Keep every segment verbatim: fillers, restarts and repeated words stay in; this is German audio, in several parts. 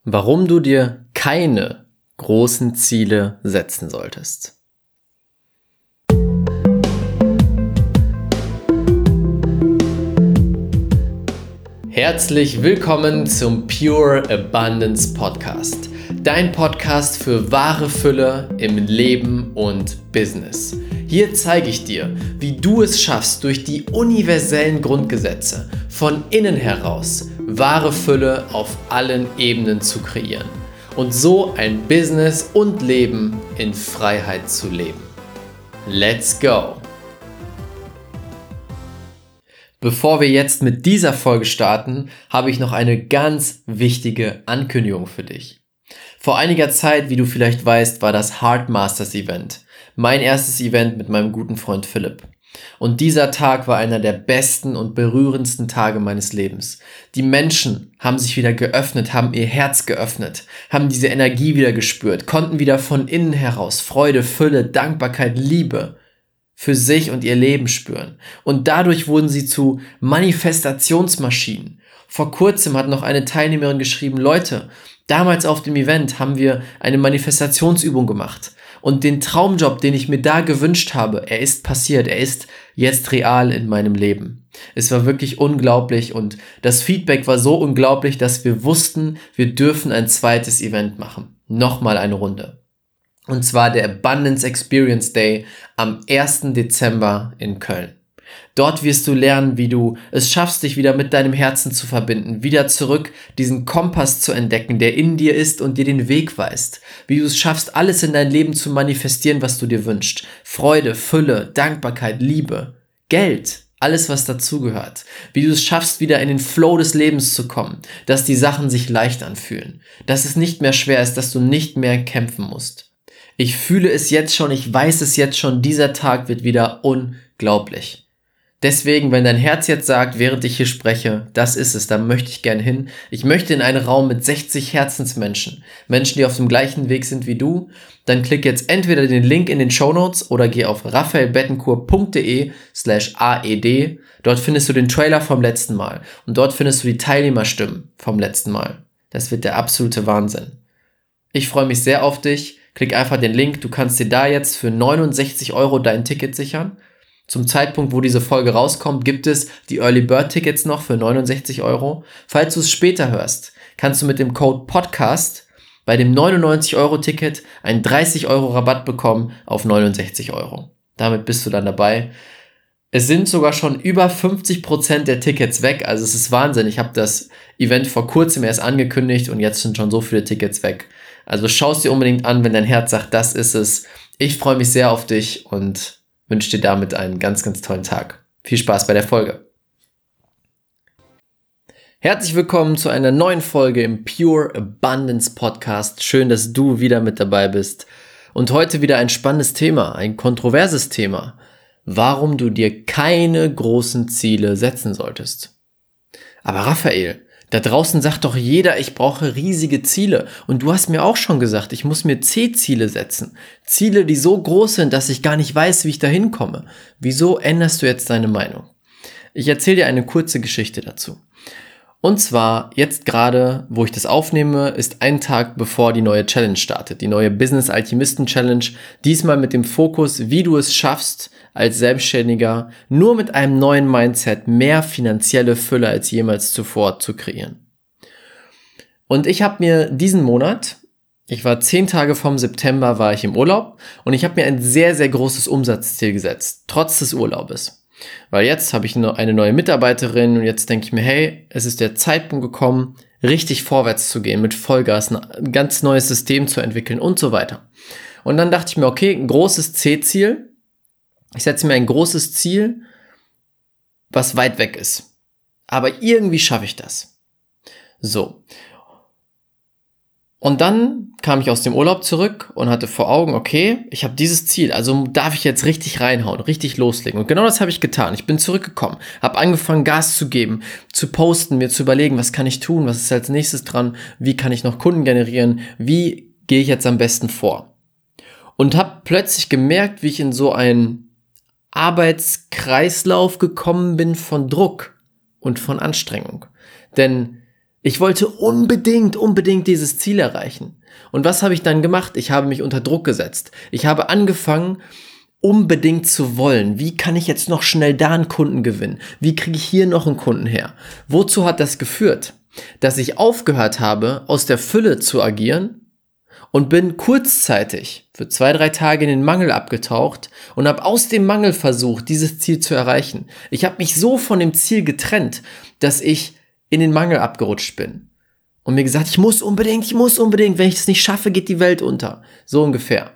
Warum du dir keine großen Ziele setzen solltest. Herzlich willkommen zum Pure Abundance Podcast. Dein Podcast für wahre Fülle im Leben und Business. Hier zeige ich dir, wie du es schaffst, durch die universellen Grundgesetze von innen heraus wahre Fülle auf allen Ebenen zu kreieren und so ein Business und Leben in Freiheit zu leben. Let's go! Bevor wir jetzt mit dieser Folge starten, habe ich noch eine ganz wichtige Ankündigung für dich. Vor einiger Zeit, wie du vielleicht weißt, war das Heart Masters Event. Mein erstes Event mit meinem guten Freund Philipp. Und dieser Tag war einer der besten und berührendsten Tage meines Lebens. Die Menschen haben sich wieder geöffnet, haben ihr Herz geöffnet, haben diese Energie wieder gespürt, konnten wieder von innen heraus Freude, Fülle, Dankbarkeit, Liebe für sich und ihr Leben spüren. Und dadurch wurden sie zu Manifestationsmaschinen. Vor kurzem hat noch eine Teilnehmerin geschrieben, Leute, damals auf dem Event haben wir eine Manifestationsübung gemacht. Und den Traumjob, den ich mir da gewünscht habe, er ist passiert, er ist jetzt real in meinem Leben. Es war wirklich unglaublich und das Feedback war so unglaublich, dass wir wussten, wir dürfen ein zweites Event machen. Nochmal eine Runde. Und zwar der Abundance Experience Day am ersten Dezember in Köln. Dort wirst du lernen, wie du es schaffst, dich wieder mit deinem Herzen zu verbinden, wieder zurück diesen Kompass zu entdecken, der in dir ist und dir den Weg weist. Wie du es schaffst, alles in dein Leben zu manifestieren, was du dir wünschst. Freude, Fülle, Dankbarkeit, Liebe, Geld, alles, was dazugehört. Wie du es schaffst, wieder in den Flow des Lebens zu kommen, dass die Sachen sich leicht anfühlen, dass es nicht mehr schwer ist, dass du nicht mehr kämpfen musst. Ich fühle es jetzt schon, ich weiß es jetzt schon, dieser Tag wird wieder unglaublich. Deswegen, wenn dein Herz jetzt sagt, während ich hier spreche, das ist es, da möchte ich gern hin. Ich möchte in einen Raum mit sechzig Herzensmenschen, Menschen, die auf dem gleichen Weg sind wie du, dann klick jetzt entweder den Link in den Shownotes oder geh auf raphaelbettencourt.de slash aed. Dort findest du den Trailer vom letzten Mal und dort findest du die Teilnehmerstimmen vom letzten Mal. Das wird der absolute Wahnsinn. Ich freue mich sehr auf dich. Klick einfach den Link, du kannst dir da jetzt für neunundsechzig Euro dein Ticket sichern. Zum Zeitpunkt, wo diese Folge rauskommt, gibt es die Early Bird Tickets noch für neunundsechzig Euro. Falls du es später hörst, kannst du mit dem Code Podcast bei dem neunundneunzig Euro Ticket einen dreißig Euro Rabatt bekommen auf neunundsechzig Euro. Damit bist du dann dabei. Es sind sogar schon über fünfzig Prozent der Tickets weg, also es ist Wahnsinn. Ich habe das Event vor kurzem erst angekündigt und jetzt sind schon so viele Tickets weg. Also schau es dir unbedingt an, wenn dein Herz sagt, das ist es. Ich freue mich sehr auf dich und wünsche dir damit einen ganz, ganz tollen Tag. Viel Spaß bei der Folge. Herzlich willkommen zu einer neuen Folge im Pure Abundance Podcast. Schön, dass du wieder mit dabei bist. Und heute wieder ein spannendes Thema, ein kontroverses Thema. Warum du dir keine großen Ziele setzen solltest. Aber Raphael, da draußen sagt doch jeder, ich brauche riesige Ziele. Und du hast mir auch schon gesagt, ich muss mir C-Ziele setzen. Ziele, die so groß sind, dass ich gar nicht weiß, wie ich da hinkomme. Wieso änderst du jetzt deine Meinung? Ich erzähle dir eine kurze Geschichte dazu. Und zwar, jetzt gerade, wo ich das aufnehme, ist ein Tag bevor die neue Challenge startet. Die neue Business Alchemisten Challenge. Diesmal mit dem Fokus, wie du es schaffst, als Selbstständiger nur mit einem neuen Mindset mehr finanzielle Fülle als jemals zuvor zu kreieren. Und ich habe mir diesen Monat, ich war zehn Tage vom September, war ich im Urlaub und ich habe mir ein sehr, sehr großes Umsatzziel gesetzt, trotz des Urlaubes. Weil jetzt habe ich eine neue Mitarbeiterin und jetzt denke ich mir, hey, es ist der Zeitpunkt gekommen, richtig vorwärts zu gehen, mit Vollgas, ein ganz neues System zu entwickeln und so weiter. Und dann dachte ich mir, okay, ein großes C-Ziel. Ich setze mir ein großes Ziel, was weit weg ist. Aber irgendwie schaffe ich das. So. Und dann kam ich aus dem Urlaub zurück und hatte vor Augen, okay, ich habe dieses Ziel, also darf ich jetzt richtig reinhauen, richtig loslegen. Und genau das habe ich getan. Ich bin zurückgekommen, habe angefangen, Gas zu geben, zu posten, mir zu überlegen, was kann ich tun, was ist als nächstes dran, wie kann ich noch Kunden generieren, wie gehe ich jetzt am besten vor. Und habe plötzlich gemerkt, wie ich in so einen Arbeitskreislauf gekommen bin von Druck und von Anstrengung. Denn Ich wollte unbedingt, unbedingt dieses Ziel erreichen. Und was habe ich dann gemacht? Ich habe mich unter Druck gesetzt. Ich habe angefangen, unbedingt zu wollen. Wie kann ich jetzt noch schnell da einen Kunden gewinnen? Wie kriege ich hier noch einen Kunden her? Wozu hat das geführt? Dass ich aufgehört habe, aus der Fülle zu agieren und bin kurzzeitig für zwei, drei Tage in den Mangel abgetaucht und habe aus dem Mangel versucht, dieses Ziel zu erreichen. Ich habe mich so von dem Ziel getrennt, dass ich in den Mangel abgerutscht bin. Und mir gesagt, ich muss unbedingt, ich muss unbedingt, wenn ich es nicht schaffe, geht die Welt unter. So ungefähr.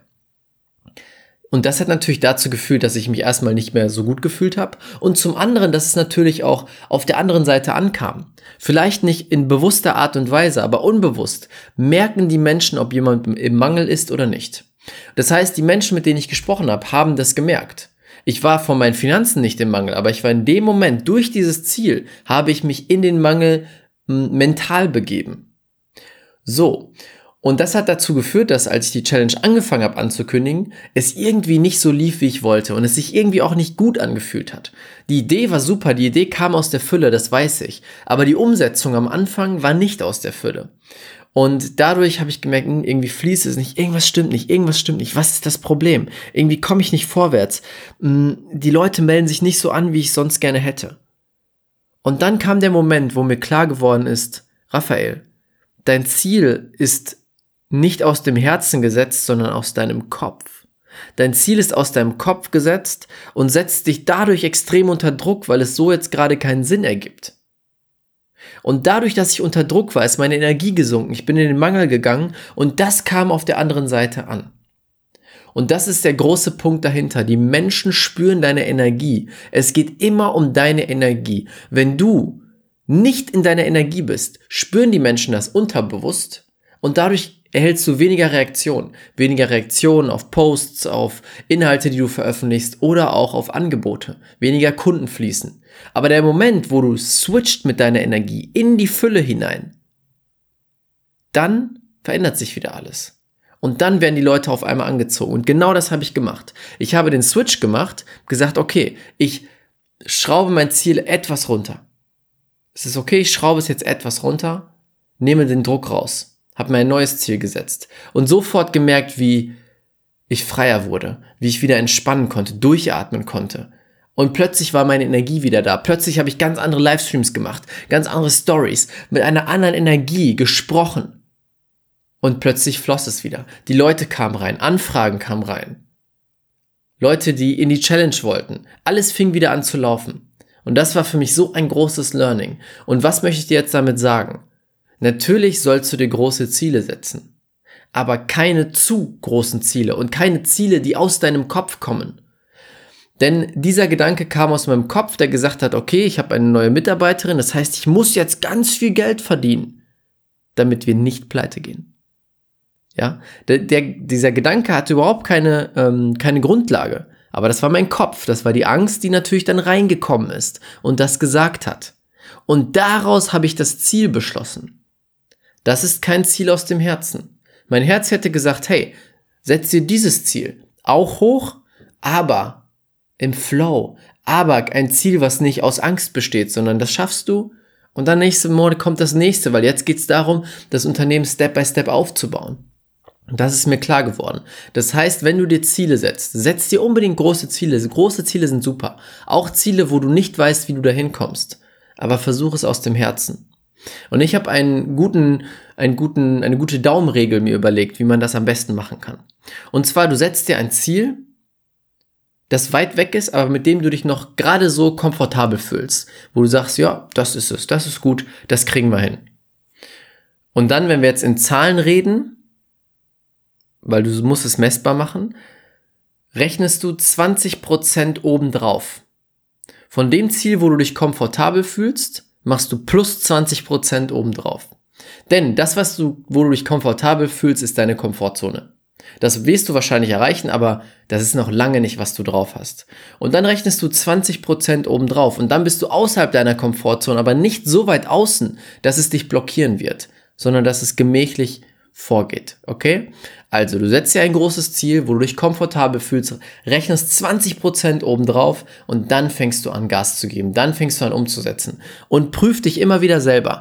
Und das hat natürlich dazu geführt, dass ich mich erstmal nicht mehr so gut gefühlt habe und zum anderen, dass es natürlich auch auf der anderen Seite ankam. Vielleicht nicht in bewusster Art und Weise, aber unbewusst merken die Menschen, ob jemand im Mangel ist oder nicht. Das heißt, die Menschen, mit denen ich gesprochen habe, haben das gemerkt. Ich war von meinen Finanzen nicht im Mangel, aber ich war in dem Moment, durch dieses Ziel, habe ich mich in den Mangel m, mental begeben. So. Und das hat dazu geführt, dass als ich die Challenge angefangen habe anzukündigen, es irgendwie nicht so lief, wie ich wollte und es sich irgendwie auch nicht gut angefühlt hat. Die Idee war super, die Idee kam aus der Fülle, das weiß ich. Aber die Umsetzung am Anfang war nicht aus der Fülle. Und dadurch habe ich gemerkt, irgendwie fließt es nicht, irgendwas stimmt nicht, irgendwas stimmt nicht. Was ist das Problem? Irgendwie komme ich nicht vorwärts. Die Leute melden sich nicht so an, wie ich sonst gerne hätte. Und dann kam der Moment, wo mir klar geworden ist, Raphael, dein Ziel ist nicht aus dem Herzen gesetzt, sondern aus deinem Kopf. Dein Ziel ist aus deinem Kopf gesetzt und setzt dich dadurch extrem unter Druck, weil es so jetzt gerade keinen Sinn ergibt. Und dadurch, dass ich unter Druck war, ist meine Energie gesunken. Ich bin in den Mangel gegangen und das kam auf der anderen Seite an. Und das ist der große Punkt dahinter. Die Menschen spüren deine Energie. Es geht immer um deine Energie. Wenn du nicht in deiner Energie bist, spüren die Menschen das unterbewusst und dadurch erhältst du weniger Reaktionen. Weniger Reaktionen auf Posts, auf Inhalte, die du veröffentlichst oder auch auf Angebote. Weniger Kunden fließen. Aber der Moment, wo du switcht mit deiner Energie in die Fülle hinein, dann verändert sich wieder alles. Und dann werden die Leute auf einmal angezogen. Und genau das habe ich gemacht. Ich habe den Switch gemacht, gesagt, okay, ich schraube mein Ziel etwas runter. Es ist okay, ich schraube es jetzt etwas runter, nehme den Druck raus. Habe mir ein neues Ziel gesetzt und sofort gemerkt, wie ich freier wurde, wie ich wieder entspannen konnte, durchatmen konnte. Und plötzlich war meine Energie wieder da. Plötzlich habe ich ganz andere Livestreams gemacht, ganz andere Stories, mit einer anderen Energie gesprochen. Und plötzlich floss es wieder. Die Leute kamen rein, Anfragen kamen rein. Leute, die in die Challenge wollten. Alles fing wieder an zu laufen. Und das war für mich so ein großes Learning. Und was möchte ich dir jetzt damit sagen? Natürlich sollst du dir große Ziele setzen, aber keine zu großen Ziele und keine Ziele, die aus deinem Kopf kommen. Denn dieser Gedanke kam aus meinem Kopf, der gesagt hat, okay, ich habe eine neue Mitarbeiterin, das heißt, ich muss jetzt ganz viel Geld verdienen, damit wir nicht pleite gehen. Ja, der, der, dieser Gedanke hatte überhaupt keine, ähm, keine Grundlage, aber das war mein Kopf, das war die Angst, die natürlich dann reingekommen ist und das gesagt hat. Und daraus habe ich das Ziel beschlossen. Das ist kein Ziel aus dem Herzen. Mein Herz hätte gesagt, hey, setz dir dieses Ziel auch hoch, aber im Flow, aber ein Ziel, was nicht aus Angst besteht, sondern das schaffst du und dann nächste Monat kommt das nächste, weil jetzt geht es darum, das Unternehmen Step by Step aufzubauen. Und das ist mir klar geworden. Das heißt, wenn du dir Ziele setzt, setz dir unbedingt große Ziele. Große Ziele sind super. Auch Ziele, wo du nicht weißt, wie du dahin kommst. Aber versuch es aus dem Herzen. Und ich habe einen guten, einen guten, eine gute Daumenregel mir überlegt, wie man das am besten machen kann. Und zwar, du setzt dir ein Ziel, das weit weg ist, aber mit dem du dich noch gerade so komfortabel fühlst. Wo du sagst, ja, das ist es, das ist gut, das kriegen wir hin. Und dann, wenn wir jetzt in Zahlen reden, weil du musst es messbar machen, rechnest du zwanzig Prozent obendrauf. Von dem Ziel, wo du dich komfortabel fühlst, machst du plus zwanzig Prozent obendrauf. Denn das, was du, wo du dich komfortabel fühlst, ist deine Komfortzone. Das wirst du wahrscheinlich erreichen, aber das ist noch lange nicht, was du drauf hast. Und dann rechnest du zwanzig Prozent obendrauf und dann bist du außerhalb deiner Komfortzone, aber nicht so weit außen, dass es dich blockieren wird, sondern dass es gemächlich vorgeht, okay? Also, du setzt dir ein großes Ziel, wo du dich komfortabel fühlst, rechnest zwanzig Prozent obendrauf und dann fängst du an, Gas zu geben, dann fängst du an umzusetzen und prüf dich immer wieder selber.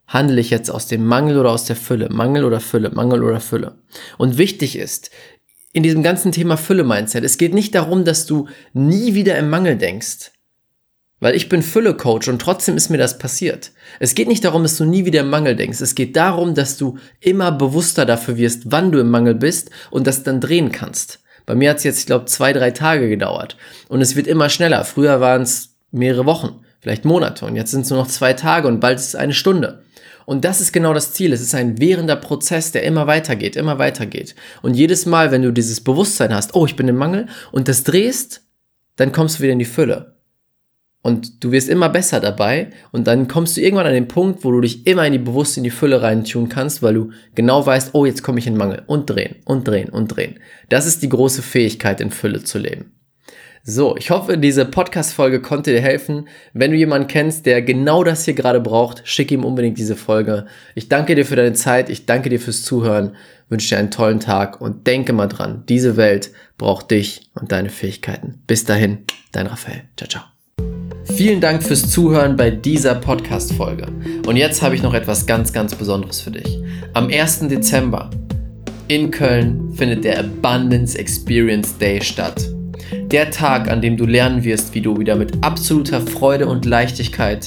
handle ich jetzt aus dem Mangel oder aus der Fülle? Mangel oder Fülle? Mangel oder Fülle? Und wichtig ist, in diesem ganzen Thema Fülle-Mindset, es geht nicht darum, dass du nie wieder im Mangel denkst. Weil ich bin Fülle-Coach und trotzdem ist mir das passiert. Es geht nicht darum, dass du nie wieder im Mangel denkst. Es geht darum, dass du immer bewusster dafür wirst, wann du im Mangel bist und das dann drehen kannst. Bei mir hat es jetzt, ich glaube, zwei, drei Tage gedauert. Und es wird immer schneller. Früher waren es mehrere Wochen, vielleicht Monate. Und jetzt sind es nur noch zwei Tage und bald ist es eine Stunde. Und das ist genau das Ziel. Es ist ein währender Prozess, der immer weitergeht, immer weitergeht. Und jedes Mal, wenn du dieses Bewusstsein hast, oh, ich bin im Mangel, und das drehst, dann kommst du wieder in die Fülle. Und du wirst immer besser dabei und dann kommst du irgendwann an den Punkt, wo du dich immer in die bewusst in die Fülle reintun kannst, weil du genau weißt, oh, jetzt komme ich in Mangel und drehen und drehen und drehen. Das ist die große Fähigkeit, in Fülle zu leben. So, ich hoffe, diese Podcast-Folge konnte dir helfen. Wenn du jemanden kennst, der genau das hier gerade braucht, schick ihm unbedingt diese Folge. Ich danke dir für deine Zeit, ich danke dir fürs Zuhören, wünsche dir einen tollen Tag und denke mal dran, diese Welt braucht dich und deine Fähigkeiten. Bis dahin, dein Raphael. Ciao, ciao. Vielen Dank fürs Zuhören bei dieser Podcast-Folge. Und jetzt habe ich noch etwas ganz, ganz Besonderes für dich. Am ersten Dezember in Köln findet der Abundance Experience Day statt. Der Tag, an dem du lernen wirst, wie du wieder mit absoluter Freude und Leichtigkeit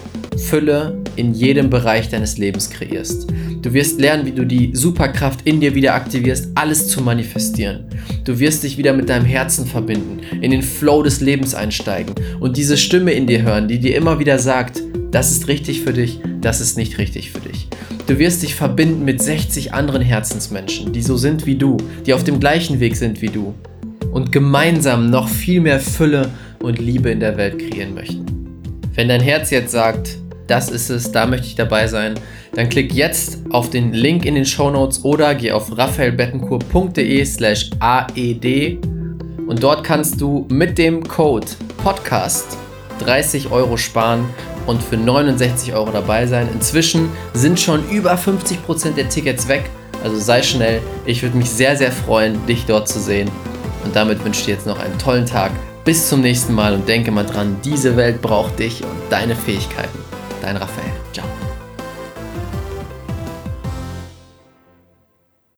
Fülle in jedem Bereich deines Lebens kreierst. Du wirst lernen, wie du die Superkraft in dir wieder aktivierst, alles zu manifestieren. Du wirst dich wieder mit deinem Herzen verbinden, in den Flow des Lebens einsteigen und diese Stimme in dir hören, die dir immer wieder sagt, das ist richtig für dich, das ist nicht richtig für dich. Du wirst dich verbinden mit sechzig anderen Herzensmenschen, die so sind wie du, die auf dem gleichen Weg sind wie du und gemeinsam noch viel mehr Fülle und Liebe in der Welt kreieren möchten. Wenn dein Herz jetzt sagt, das ist es, da möchte ich dabei sein, dann klick jetzt auf den Link in den Shownotes oder geh auf raphaelbettencourt.de slash aed und dort kannst du mit dem Code Podcast dreißig Euro sparen und für neunundsechzig Euro dabei sein. Inzwischen sind schon über fünfzig Prozent der Tickets weg, also sei schnell. Ich würde mich sehr, sehr freuen, dich dort zu sehen. Und damit wünsche ich dir jetzt noch einen tollen Tag. Bis zum nächsten Mal und denke mal dran, diese Welt braucht dich und deine Fähigkeiten. Dein Raphael.